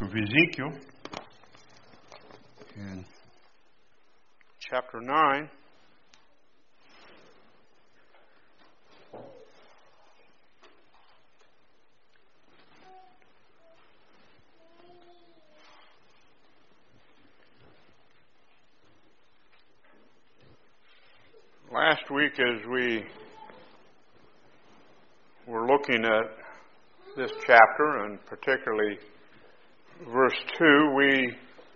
of Ezekiel in chapter 9. Last week, as we were looking at this chapter, and particularly verse 2, we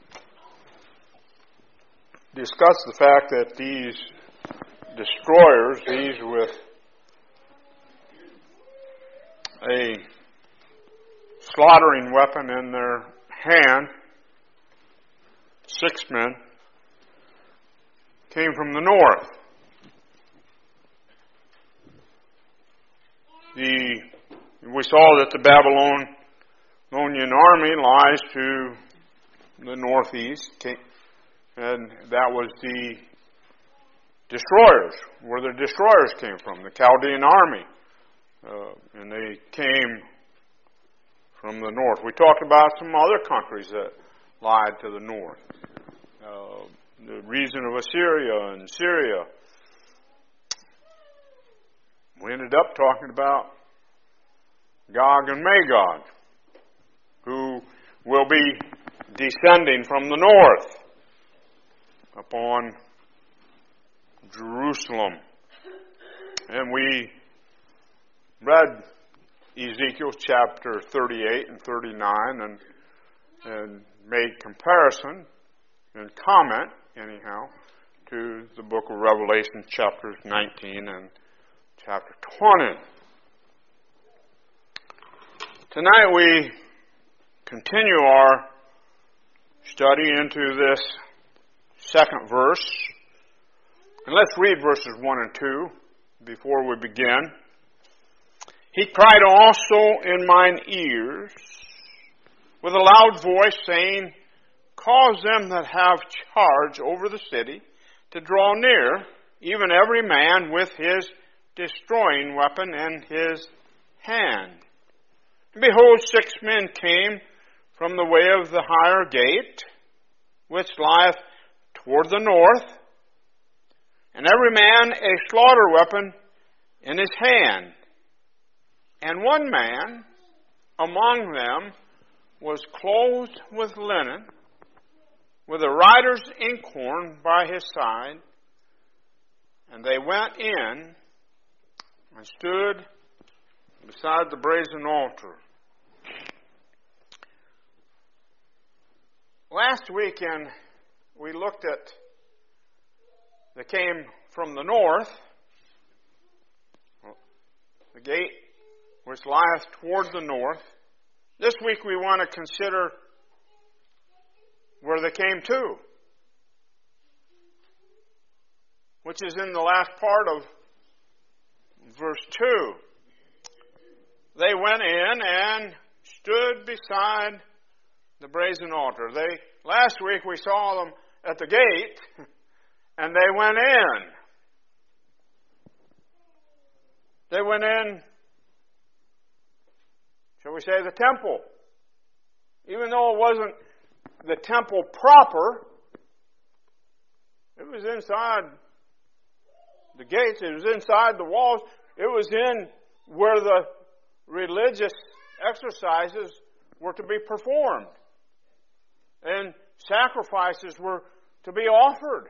discussed the fact that these destroyers, these with a slaughtering weapon in their hand, 6 men, came from the north. We saw that the Babylonian army lies to the northeast, and that was the destroyers, where the destroyers came from, the Chaldean army, and they came from the north. We talked about some other countries that lied to the north, the region of Assyria and Syria. We ended up talking about Gog and Magog, who will be descending from the north upon Jerusalem. And we read Ezekiel chapter 38 and 39 and made comparison and comment, anyhow, to the book of Revelation chapters 19 and chapter 20. Tonight we continue our study into this second verse. And let's read verses 1 and 2 before we begin. He cried also in mine ears with a loud voice, saying, Cause them that have charge over the city to draw near, even every man with his destroying weapon in his hand. And behold, 6 men came from the way of the higher gate, which lieth toward the north, and every man a slaughter weapon in his hand. And one man among them was clothed with linen, with a writer's inkhorn by his side, and they went in and stood beside the brazen altar. Last weekend, we looked at, they came from the north, the gate which lieth toward the north. This week we want to consider where they came to, which is in the last part of verse 2. They went in and stood beside the brazen altar. Last week we saw them at the gate, and they went in. They went in, shall we say, the temple. Even though it wasn't the temple proper, it was inside the gates, it was inside the walls, it was in where the religious exercises were to be performed, and sacrifices were to be offered.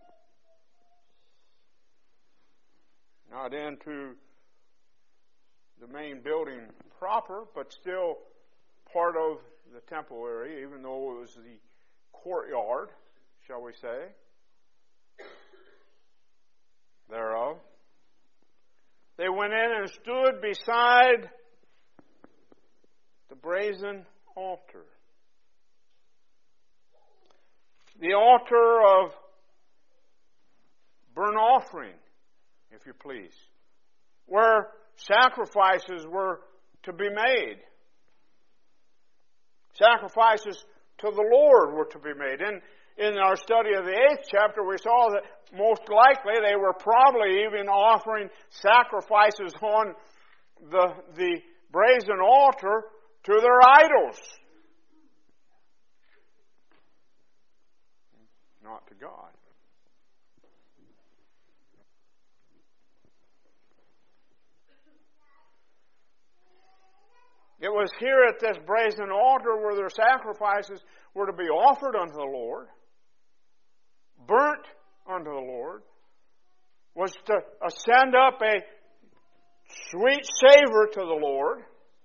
Not into the main building proper, but still part of the temple area, even though it was the courtyard, shall we say, thereof. They went in and stood beside the brazen altar. The altar of burnt offering, if you please, where sacrifices were to be made. Sacrifices to the Lord were to be made. In our study of the 8th chapter, we saw that most likely they were probably even offering sacrifices on the brazen altar to their idols. to God. It was here at this brazen altar where their sacrifices were to be offered unto the Lord, burnt unto the Lord, was to send up a sweet savor to the Lord,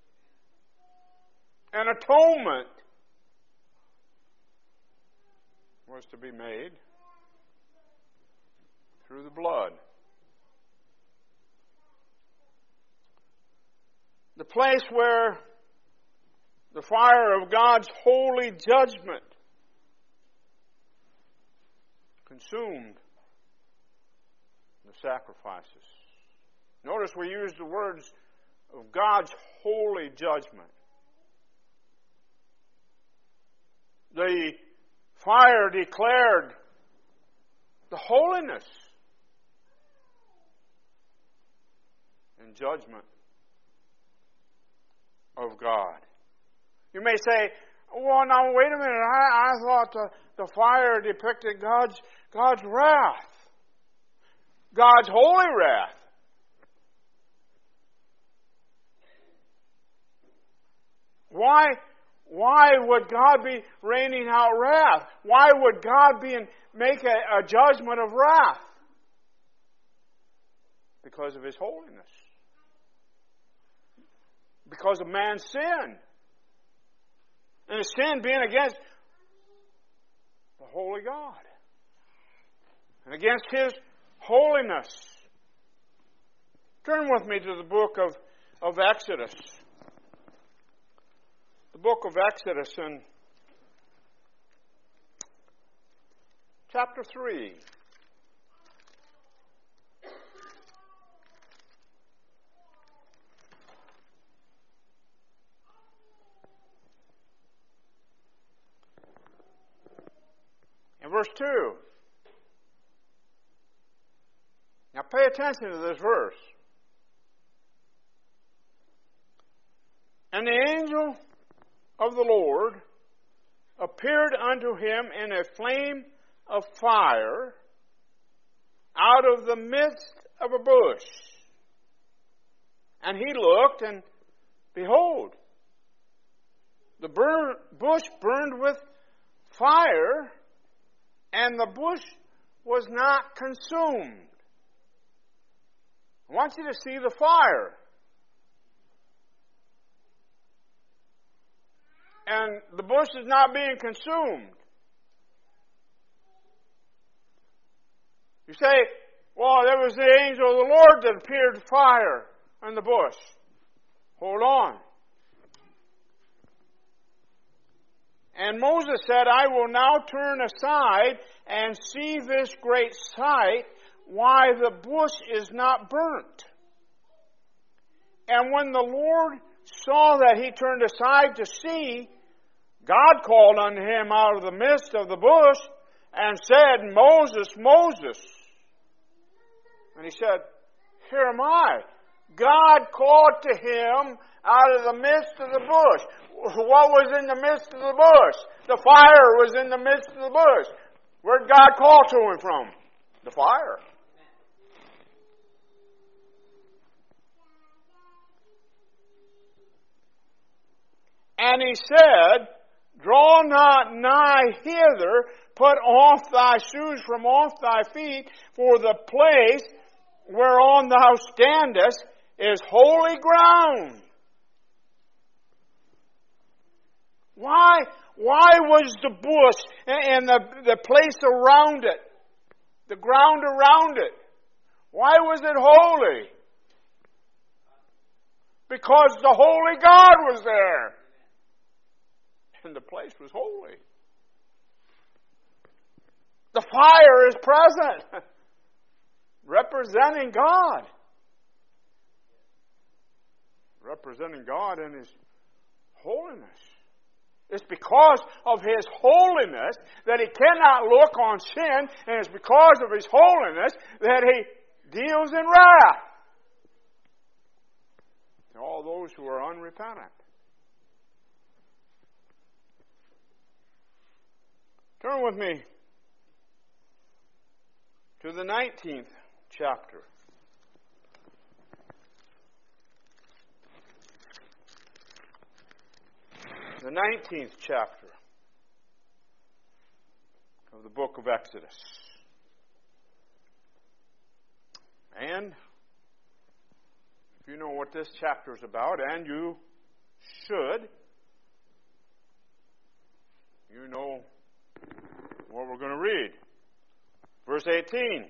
an atonement was to be made through the blood. The place where the fire of God's holy judgment consumed the sacrifices. Notice we use the words of God's holy judgment. The fire declared the holiness and judgment of God. You may say, well, now wait a minute, I thought the fire depicted God's wrath, God's holy wrath. Why would God be raining out wrath? Why would God make a judgment of wrath? Because of His holiness. Because of man's sin. And his sin being against the holy God. And against His holiness. Turn with me to the book of Exodus. The book of Exodus in chapter 3. In verse 2. Now pay attention to this verse. And the angel of the Lord appeared unto him in a flame of fire out of the midst of a bush. And he looked, and behold, the bush burned with fire, and the bush was not consumed. I want you to see the fire. And the bush is not being consumed. You say, well, there was the angel of the Lord that appeared fire in the bush. Hold on. And Moses said, I will now turn aside and see this great sight, why the bush is not burnt. And when the Lord saw that he turned aside to see, God called unto him out of the midst of the bush and said, Moses, Moses. And he said, Here am I. God called to him out of the midst of the bush. What was in the midst of the bush? The fire was in the midst of the bush. Where did God call to him from? The fire. And he said, Draw not nigh hither, put off thy shoes from off thy feet, for the place whereon thou standest is holy ground. Why was the bush and the place around it, the ground around it, why was it holy? Because the holy God was there. And the place was holy. The fire is present, representing God. Representing God in His holiness. It's because of His holiness that He cannot look on sin, and it's because of His holiness that He deals in wrath to all those who are unrepentant. Turn with me to the 19th chapter. The 19th chapter of the book of Exodus. And if you know what this chapter is about, and you should, you know what we're going to read. Verse 18.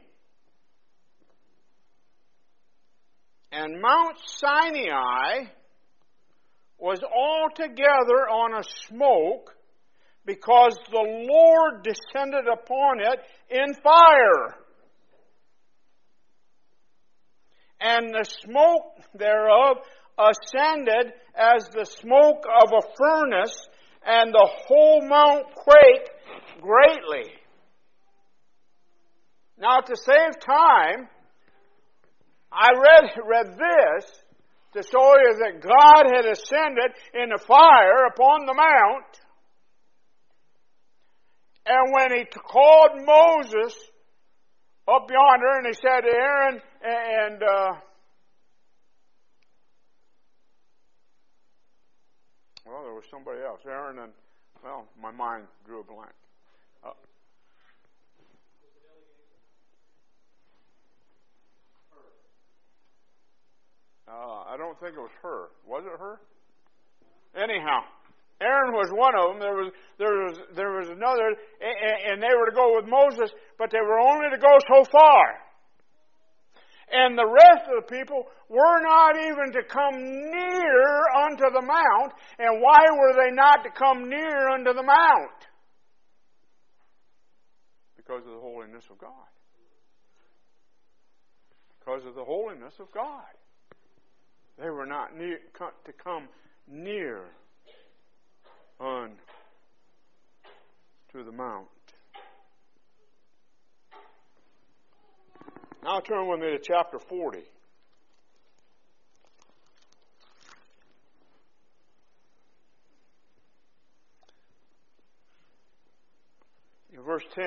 And Mount Sinai was altogether on a smoke, because the Lord descended upon it in fire. And the smoke thereof ascended as the smoke of a furnace, and the whole mount quaked greatly. Now, to save time, I read this to show you that God had ascended in a fire upon the mount. And when He called Moses up yonder, and He said to Aaron well, there was somebody else. Aaron and, well, my mind drew a blank. I don't think it was her. Was it her? Anyhow, Aaron was one of them. There was another, and they were to go with Moses, but they were only to go so far. And the rest of the people were not even to come near unto the mount. And why were they not to come near unto the mount? Because of the holiness of God. Because of the holiness of God. They were not to come near unto the mount. Now turn with me to chapter 40. In verse 10.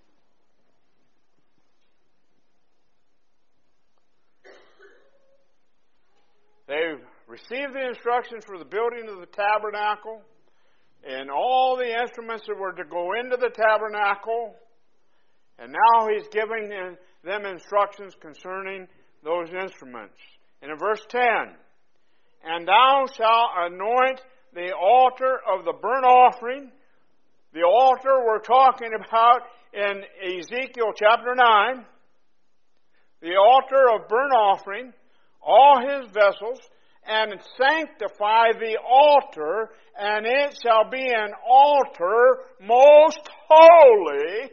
They received the instructions for the building of the tabernacle and all the instruments that were to go into the tabernacle. And now He's giving them instructions concerning those instruments. And in verse 10, and thou shalt anoint the altar of the burnt offering. The altar we're talking about in Ezekiel chapter 9. The altar of burnt offering, all his vessels, and sanctify the altar, and it shall be an altar most holy.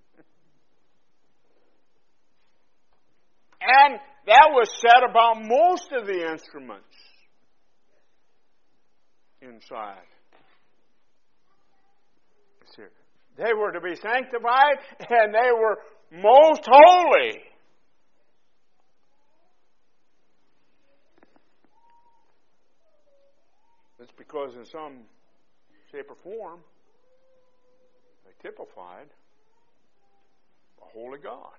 And that was said about most of the instruments inside. They were to be sanctified, and they were most holy. It's because in some shape or form, they typified a holy God.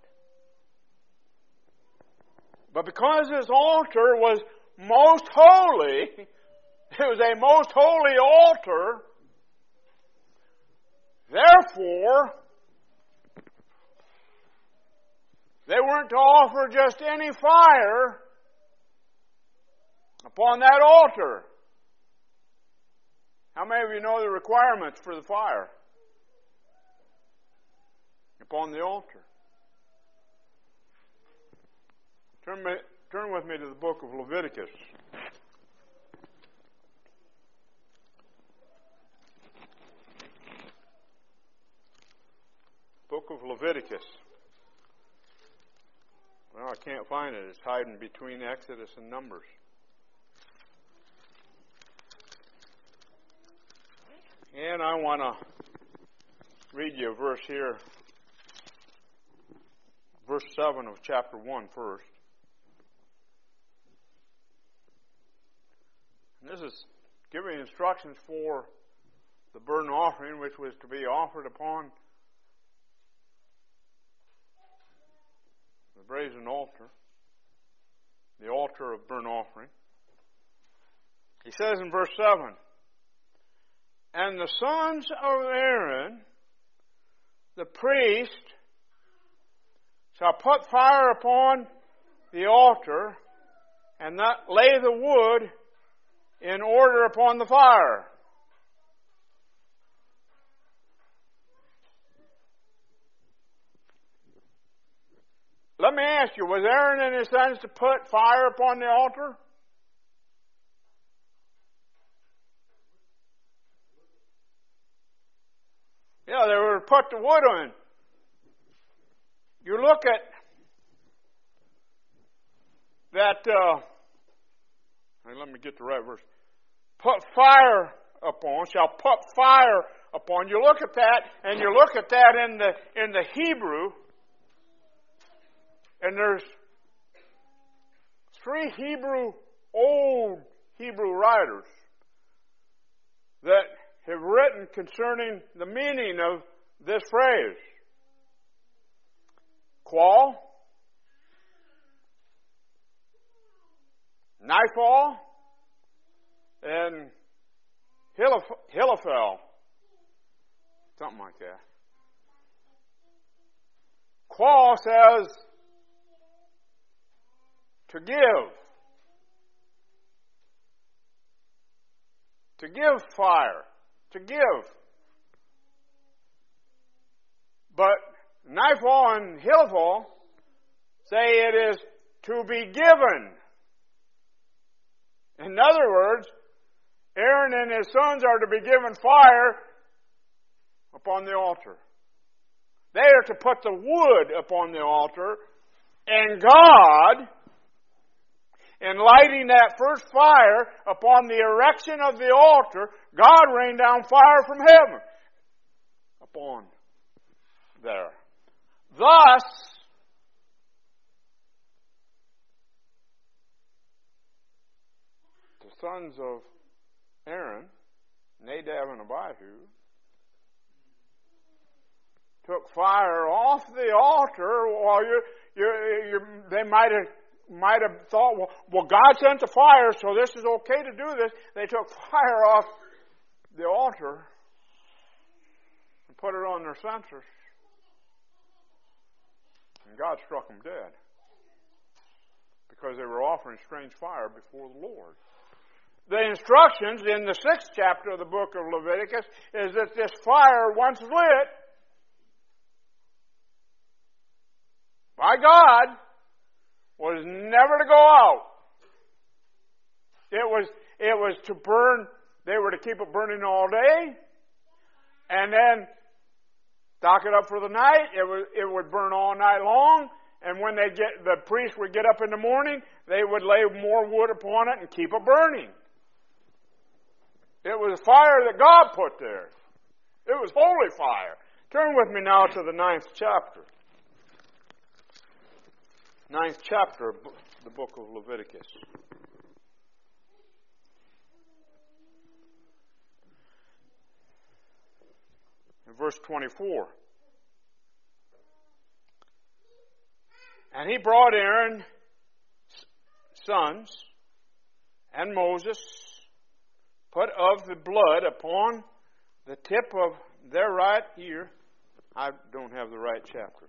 But because this altar was most holy, it was a most holy altar, therefore, they weren't to offer just any fire upon that altar. How many of you know the requirements for the fire upon the altar? Turn with me to the book of Leviticus. Book of Leviticus. Well, I can't find it. It's hiding between Exodus and Numbers. And I want to read you a verse here. Verse 7 of chapter 1 first. And this is giving instructions for the burnt offering, which was to be offered upon the brazen altar, the altar of burnt offering. He says in verse 7, "And the sons of Aaron, the priest, shall put fire upon the altar, and not lay the wood in order upon the fire." Let me ask you, was Aaron and his sons to put fire upon the altar? Yeah, they were to put the wood on. You look at that, let me get the right verse. Put fire upon, shall put fire upon. You look at that, and you look at that in the Hebrew, and there's 3 old Hebrew writers that have written concerning the meaning of this phrase. Qual, Nifal, and Hilophel. Something like that. Qual says to give. To give fire. To give. But Nifal and Hilophel say it is to be given. In other words, Aaron and his sons are to be given fire upon the altar. They are to put the wood upon the altar, and God, in lighting that first fire upon the erection of the altar, God rained down fire from heaven upon there. Thus, the sons of Aaron, Nadab and Abihu, took fire off the altar while they might have thought, well, God sent the fire, so this is okay to do this. They took fire off the altar and put it on their censers. And God struck them dead because they were offering strange fire before the Lord. The instructions in the 6th chapter of the book of Leviticus is that this fire, once lit by God, was never to go out. It was to burn. They were to keep it burning all day, and then stock it up for the night. It would burn all night long, and when the priest would get up in the morning, they would lay more wood upon it and keep it burning. It was fire that God put there. It was holy fire. Turn with me now to the 9th chapter. 9th chapter of the book of Leviticus. In verse 24. And he brought Aaron's sons and Moses, put of the blood upon the tip of their right ear. I don't have the right chapter.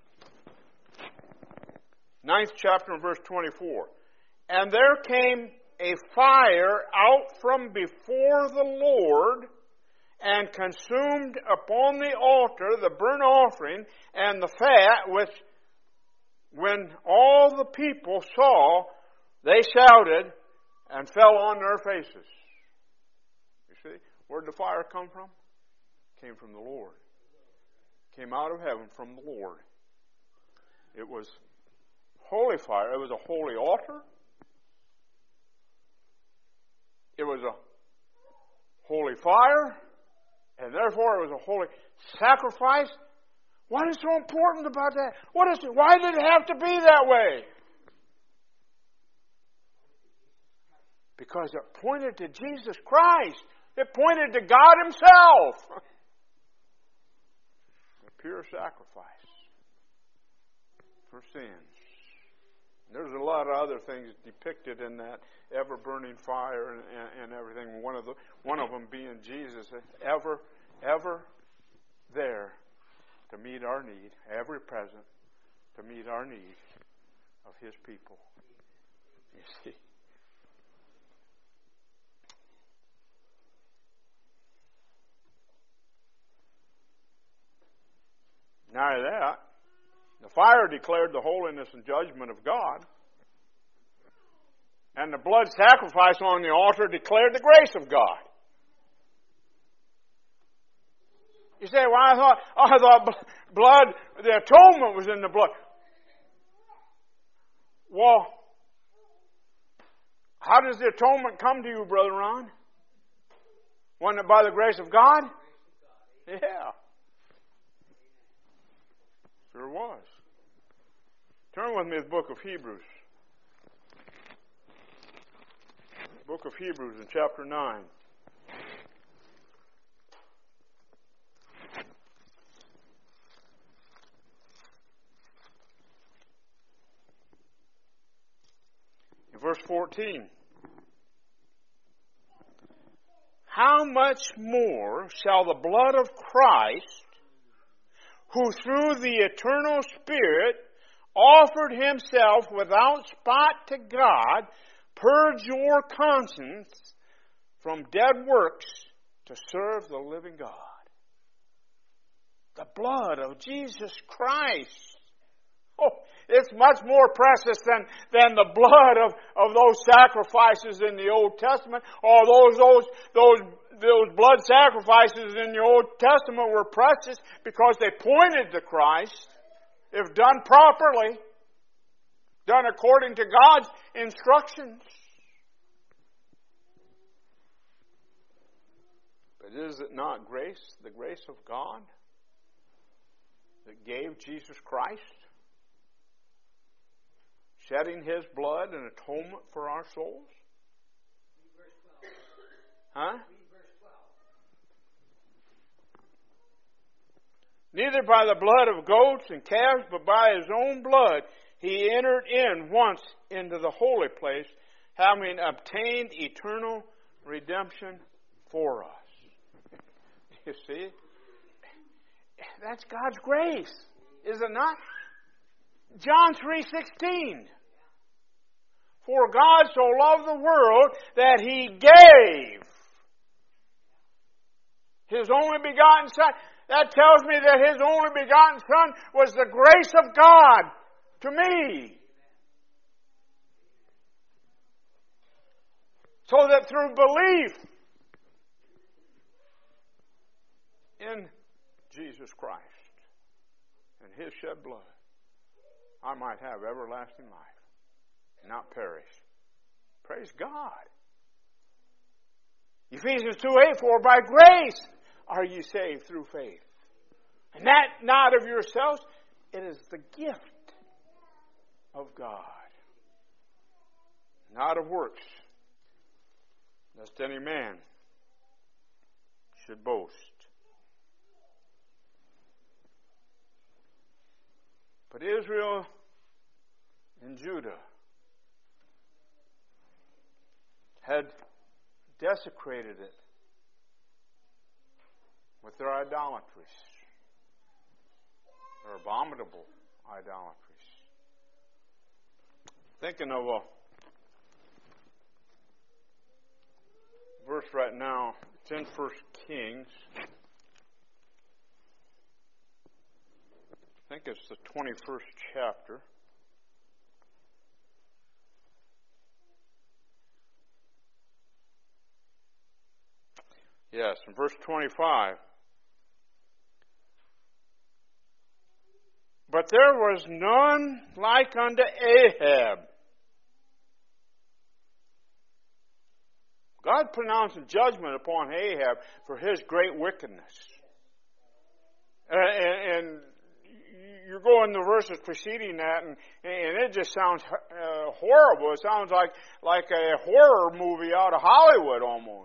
9th chapter and verse 24. And there came a fire out from before the Lord, and consumed upon the altar the burnt offering and the fat, which when all the people saw, they shouted and fell on their faces. You see, where did the fire come from? It came from the Lord. It came out of heaven from the Lord. It was holy fire. It was a holy altar. It was a holy fire. And therefore it was a holy sacrifice. What is so important about that? Why did it have to be that way? Because it pointed to Jesus Christ. It pointed to God Himself. A pure sacrifice for sins. There's a lot of other things depicted in that ever-burning fire and everything. One of them being Jesus, ever there to meet our need, ever present to meet our need of His people. You see. Now that, the fire declared the holiness and judgment of God, and the blood sacrifice on the altar declared the grace of God. You say, well, I thought blood, the atonement was in the blood. Well, how does the atonement come to you, Brother Ron? Wasn't it by the grace of God? Yeah. Sure was. Turn with me to the book of Hebrews. Book of Hebrews in chapter 9. In verse 14. How much more shall the blood of Christ, who through the eternal Spirit offered Himself without spot to God, purge your conscience from dead works to serve the living God. The blood of Jesus Christ. Oh, it's much more precious than the blood of those sacrifices in the Old Testament, or those blood sacrifices in the Old Testament were precious because they pointed to Christ, if done properly, done according to God's instructions. But is it not grace, the grace of God, that gave Jesus Christ, shedding His blood in atonement for our souls? Huh? Neither by the blood of goats and calves, but by His own blood, He entered in once into the holy place, having obtained eternal redemption for us. You see? That's God's grace, is it not? John 3:16. For God so loved the world that He gave His only begotten Son. That tells me that His only begotten Son was the grace of God to me. So that through belief in Jesus Christ and His shed blood, I might have everlasting life, not perish. Praise God. Ephesians 2:8, for by grace are you saved through faith. And that not of yourselves, it is the gift of God. Not of works, lest any man should boast. But Israel and Judah had desecrated it with their idolatries, their abominable idolatries. Thinking of a verse right now, it's in 1 Kings. I think it's the 21st chapter. Yes, in verse 25. But there was none like unto Ahab. God pronounced judgment upon Ahab for his great wickedness. And you're going the verses preceding that, and it just sounds horrible. It sounds like a horror movie out of Hollywood almost.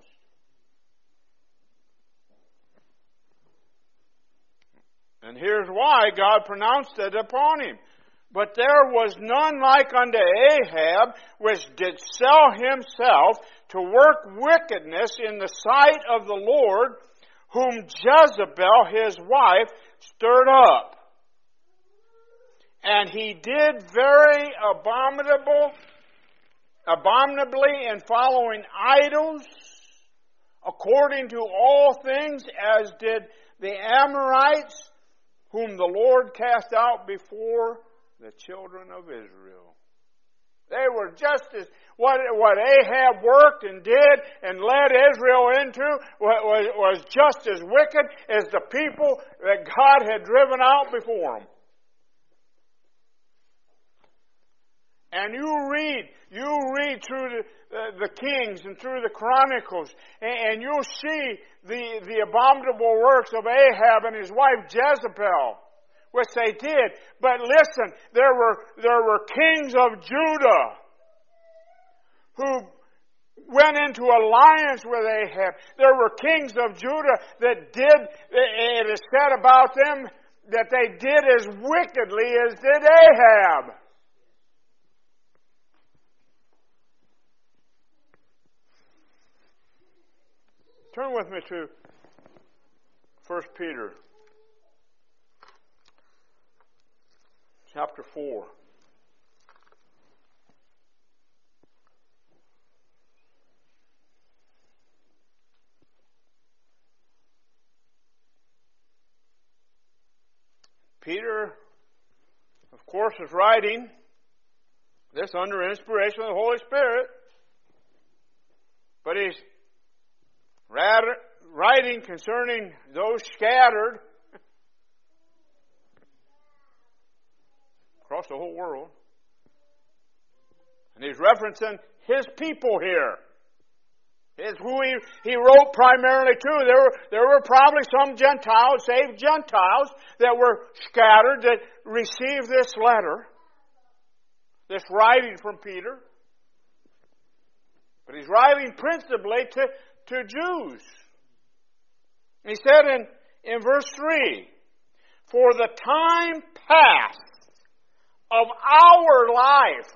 And here's why God pronounced it upon him. But there was none like unto Ahab, which did sell himself to work wickedness in the sight of the Lord, whom Jezebel his wife stirred up. And he did very abominably in following idols, according to all things, as did the Amorites, whom the Lord cast out before the children of Israel. They were just as, what Ahab worked and did and led Israel into was just as wicked as the people that God had driven out before them. And you read through the Kings and through the Chronicles, and you'll see the abominable works of Ahab and his wife Jezebel, which they did. But listen, there were kings of Judah who went into alliance with Ahab. There were kings of Judah that did, it is said about them, that they did as wickedly as did Ahab. Turn with me to 1 Peter chapter 4. Peter, of course, is writing this under inspiration of the Holy Spirit, but he's writing concerning those scattered across the whole world. And he's referencing his people here. It's who he wrote primarily to. There were probably some Gentiles, saved Gentiles, that were scattered that received this letter, this writing from Peter. But he's writing principally to Jews. He said in verse 3, "For the time past of our life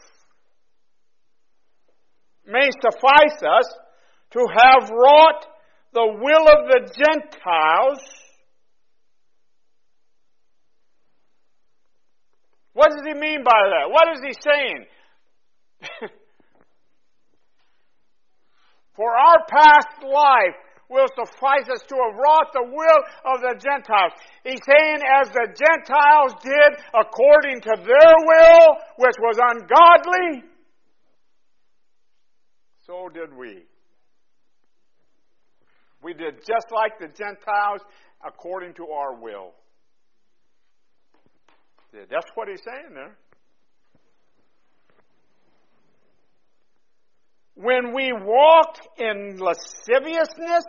may suffice us to have wrought the will of the Gentiles." What does he mean by that? What is he saying? For our past life will suffice us to have wrought the will of the Gentiles. He's saying as the Gentiles did according to their will, which was ungodly, so did we. We did just like the Gentiles according to our will. That's what he's saying there. When we walked in lasciviousness,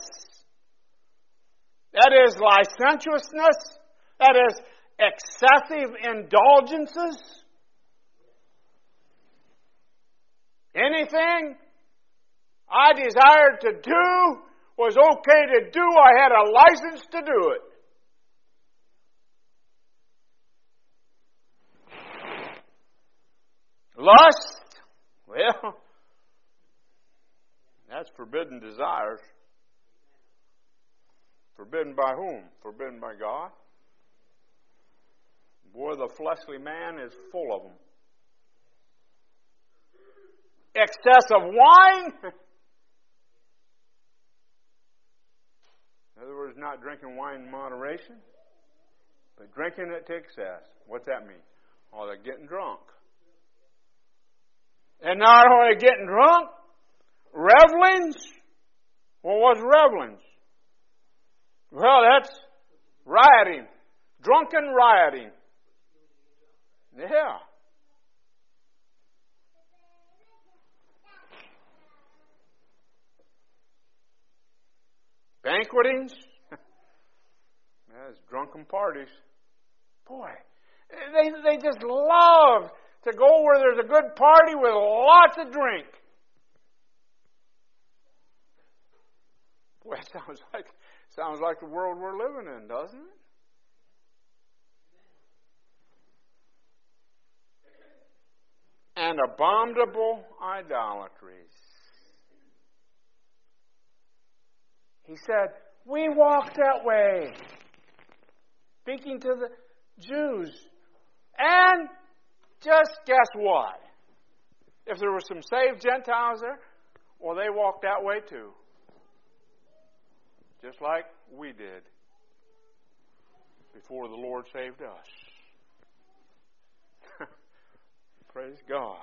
that is licentiousness, that is excessive indulgences, anything I desired to do was okay to do, I had a license to do it. Lust, well, that's forbidden desires. Forbidden by whom? Forbidden by God. Boy, the fleshly man is full of them. Excess of wine. In other words, not drinking wine in moderation, but drinking it to excess. What's that mean? Oh, they're getting drunk. And not only getting drunk, revelings. Well, what's revelings? Well, that's rioting. Drunken rioting. Yeah. Banquetings. That's drunken parties. Boy, they just love to go where there's a good party with lots of drink. Boy, it sounds like the world we're living in, doesn't it? and abominable idolatries. He said, we walked that way. Speaking to the Jews. And just guess what? If there were some saved Gentiles there, well, they walked that way too. Just like we did before the Lord saved us. Praise God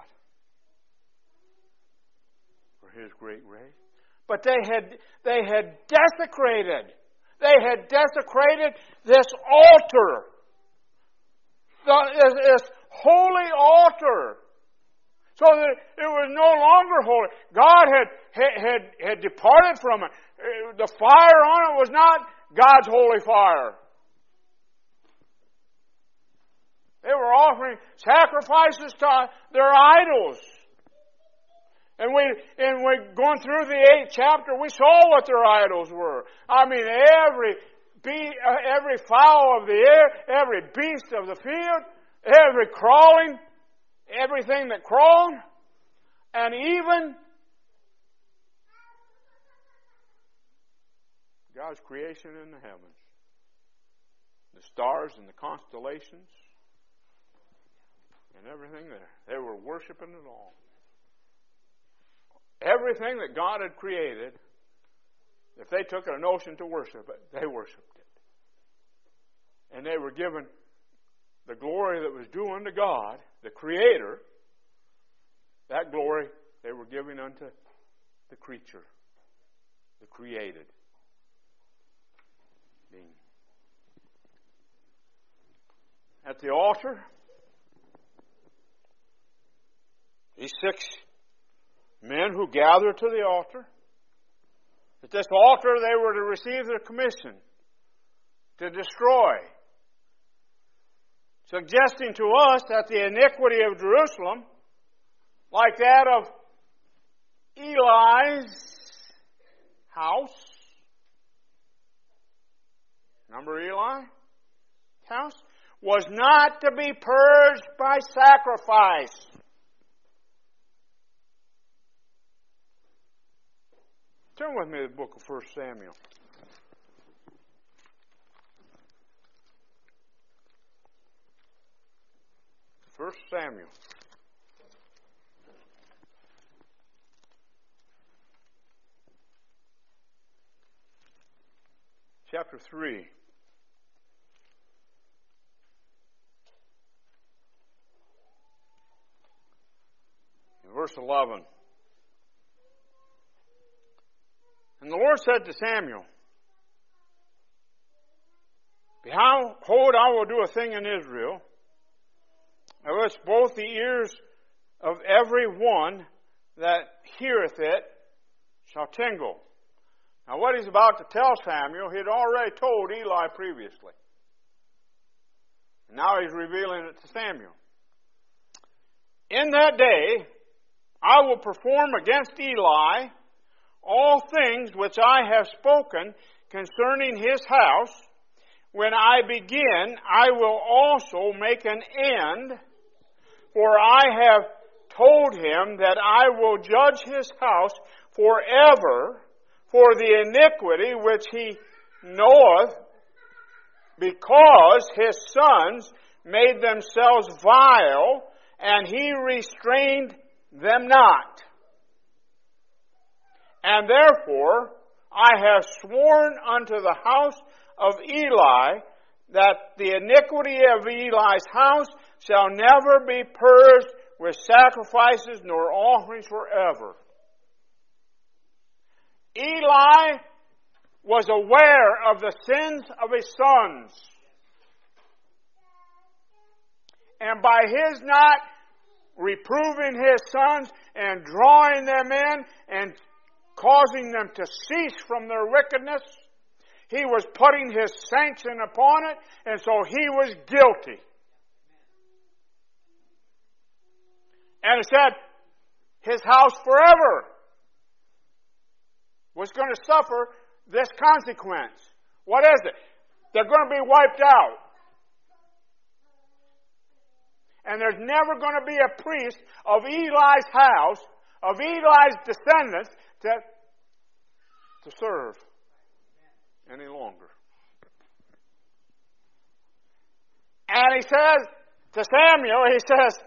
for His great grace. But they had desecrated. They had desecrated this altar. This holy altar. So that it was no longer holy. God had departed from it. The fire on it was not God's holy fire. They were offering sacrifices to their idols. And we going through the 8th chapter, we saw what their idols were. I mean, every fowl of the air, every beast of the field, every crawling, everything that crawled, and even God's creation in the heavens, the stars and the constellations, and everything there. They were worshiping it all. Everything that God had created, if they took a notion to worship it, they worshipped it. And they were given the glory that was due unto God, the Creator. That glory they were giving unto the creature, the created being. At the altar, these 6 men who gathered to the altar. At this altar they were to receive the commission to destroy. Suggesting to us that the iniquity of Jerusalem, like that of Eli's house, remember Eli's house, was not to be purged by sacrifice. Turn with me to the book of 1 Samuel. First Samuel. Chapter 3. Verse 11. And the Lord said to Samuel, Behold, I will do a thing in Israel, of which both the ears of every one that heareth it shall tingle. Now what he's about to tell Samuel, he had already told Eli previously. And now he's revealing it to Samuel. In that day, I will perform against Eli all things which I have spoken concerning his house. When I begin, I will also make an end, for I have told him that I will judge his house forever for the iniquity which he knoweth, because his sons made themselves vile, and he restrained them not. And therefore I have sworn unto the house of Eli that the iniquity of Eli's house shall never be purged with sacrifices nor offerings forever. Eli was aware of the sins of his sons. And by his not reproving his sons and drawing them in and causing them to cease from their wickedness, he was putting his sanction upon it, and so he was guilty. And it said his house forever was going to suffer this consequence. What is it? They're going to be wiped out. and there's never going to be a priest of Eli's house, of Eli's descendants, to serve any longer. And he says to Samuel, he says,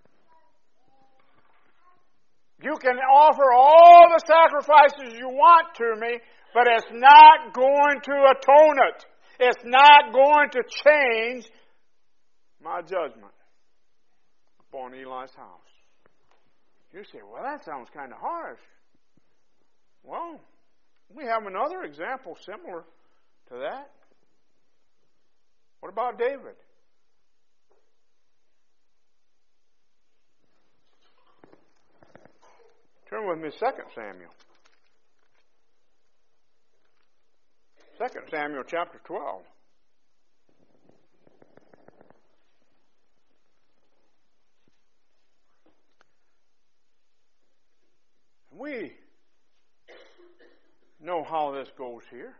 you can offer all the sacrifices you want to me, but it's not going to atone it. It's not going to change my judgment upon Eli's house. You say, well, that sounds kind of harsh. Well, we have another example similar to that. What about David? Turn with me to 2 Samuel. 2 Samuel chapter 12. We know how this goes here.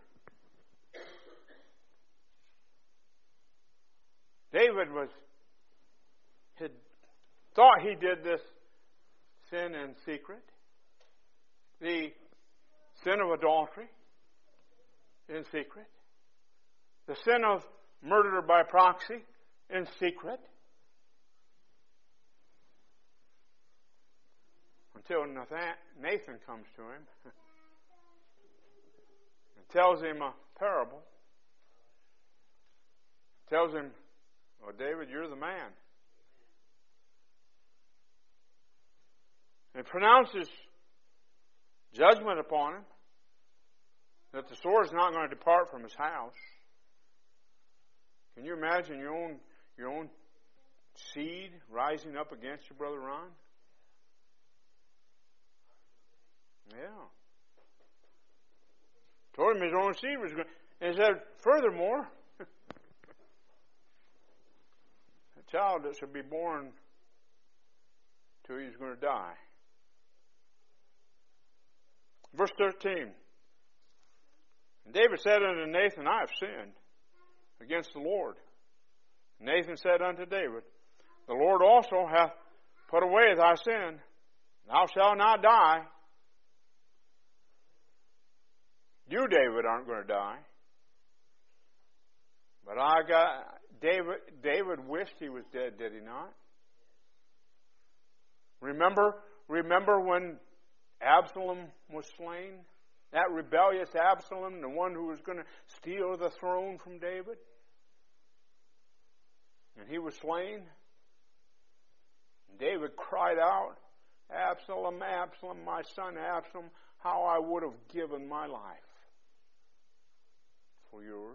David had thought he did this sin in secret. The sin of adultery in secret. The sin of murder by proxy in secret. Until Nathan comes to him and tells him a parable. Tells him, well, David, you're the man. And pronounces judgment upon him, that the sword is not going to depart from his house. Can you imagine your own seed rising up against your brother Ron? Yeah. Told him his own seed was going. And he said, furthermore, the child that shall be born to you is going to die. Verse 13. And David said unto Nathan, I have sinned against the Lord. And Nathan said unto David, the Lord also hath put away thy sin. Thou shalt not die. You, David, aren't going to die. But David wished he was dead, did he not? Remember when Absalom was slain? That rebellious Absalom, the one who was going to steal the throne from David? And he was slain. And David cried out, Absalom, Absalom, my son Absalom, how I would have given my life for yours.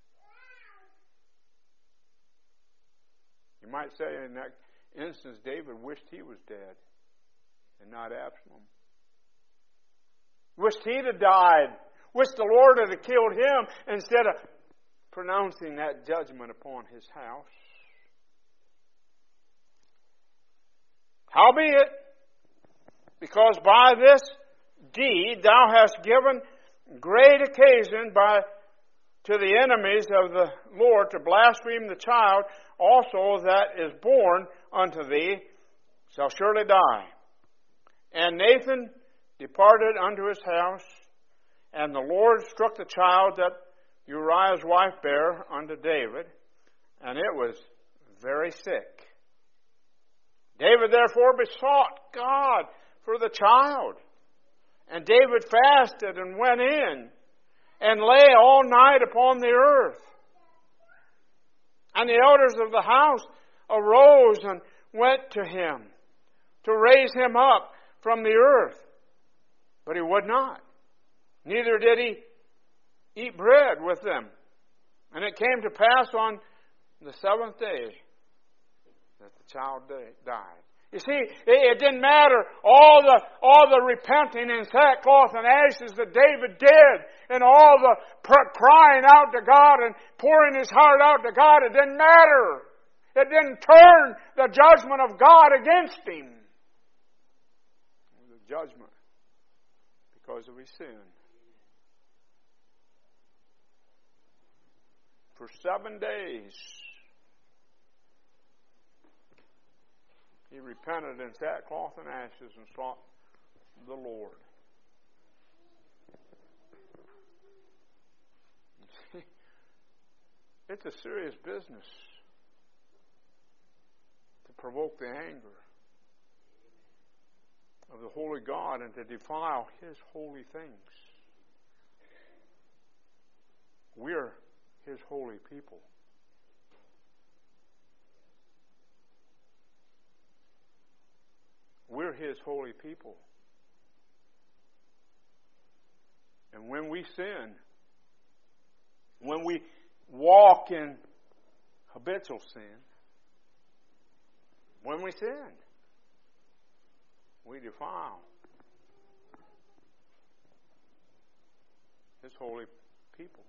You might say in that instance, David wished he was dead and not Absalom. Wished he'd have died. Wished the Lord had killed him instead of pronouncing that judgment upon his house. Howbeit, because by this deed thou hast given great occasion to the enemies of the Lord to blaspheme the child also that is born unto thee shall surely die. And Nathan departed unto his house, and the Lord struck the child that Uriah's wife bare unto David, and it was very sick. David therefore besought God for the child. And David fasted and went in and lay all night upon the earth. And the elders of the house arose and went to him to raise him up from the earth. But he would not. Neither did he eat bread with them. And it came to pass on the seventh day that the child died. You see, it didn't matter all the repenting in sackcloth and ashes that David did, and all the crying out to God and pouring his heart out to God. It didn't matter. It didn't turn the judgment of God against him. It was a judgment because of his sin. For 7 days, He repented in sackcloth and ashes and sought the Lord. It's a serious business to provoke the anger of the holy God and to defile His holy things. We're His holy people. We're His holy people. And when we sin, when we walk in habitual sin, when we sin, we defile His holy people.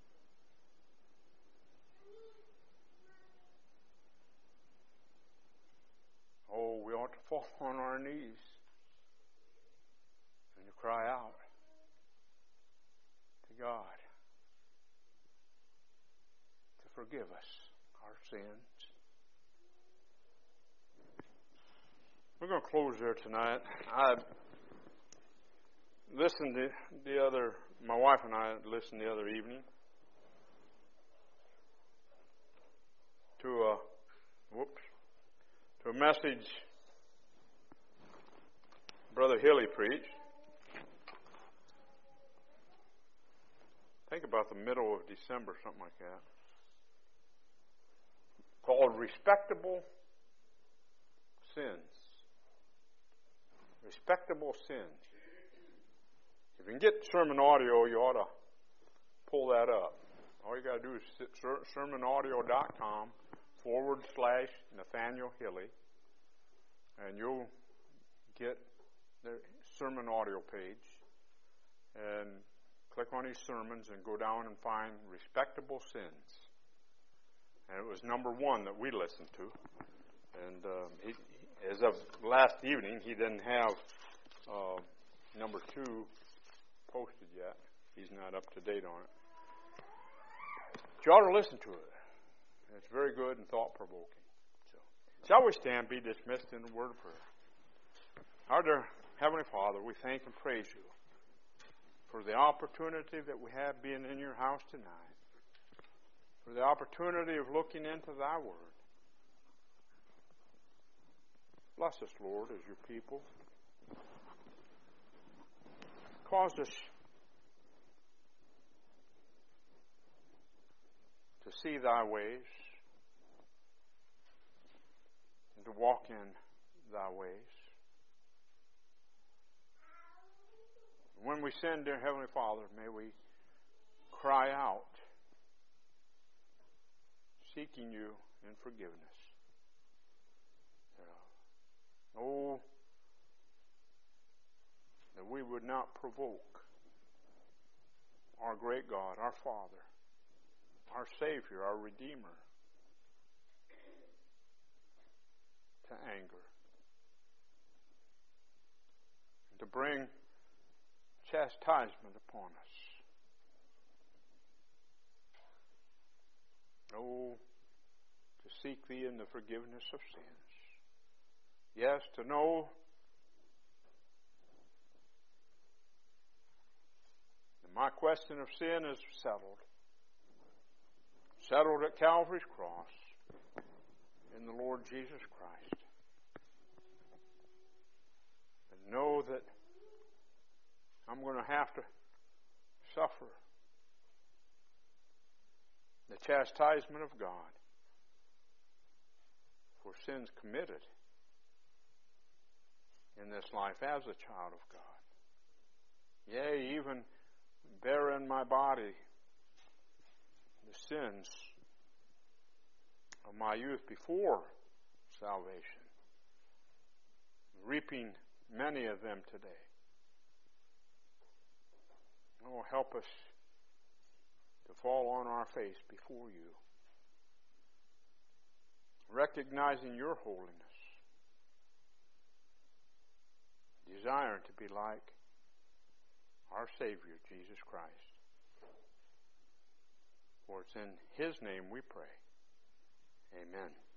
Oh, we ought to fall on our knees and to cry out to God to forgive us our sins. We're going to close there tonight. I listened to my wife and I listened the other evening to a message Brother Hilly preached. I think about the middle of December, something like that. Called Respectable Sins. Respectable Sins. If you can get sermon audio, you ought to pull that up. All you got to do is sermonaudio.com/Nathaniel Hilly, and you'll get the sermon audio page, and click on his sermons and go down and find Respectable Sins. And it was number 1 that we listened to. And he, as of last evening, he didn't have number 2 posted yet. He's not up to date on it. But you ought to listen to it. It's very good and thought-provoking. So, shall we stand, be dismissed in a word of prayer? Our dear Heavenly Father, we thank and praise you for the opportunity that we have being in your house tonight, for the opportunity of looking into thy word. Bless us, Lord, as your people. Cause us to see thy ways and to walk in thy ways. When we sin, dear Heavenly Father, may we cry out, seeking you in forgiveness. Oh, that we would not provoke our great God, our Father, our Savior, our Redeemer, to anger, and to bring chastisement upon us. Oh, to seek thee in the forgiveness of sins. Yes, to know that my question of sin is settled. Settled at Calvary's cross in the Lord Jesus Christ. And know that I'm going to have to suffer the chastisement of God for sins committed in this life as a child of God. Yea, even bear in my body the sins of my youth before salvation, reaping many of them today. Oh, help us to fall on our face before you, recognizing your holiness, desiring to be like our Savior, Jesus Christ. For it's in His name we pray. Amen.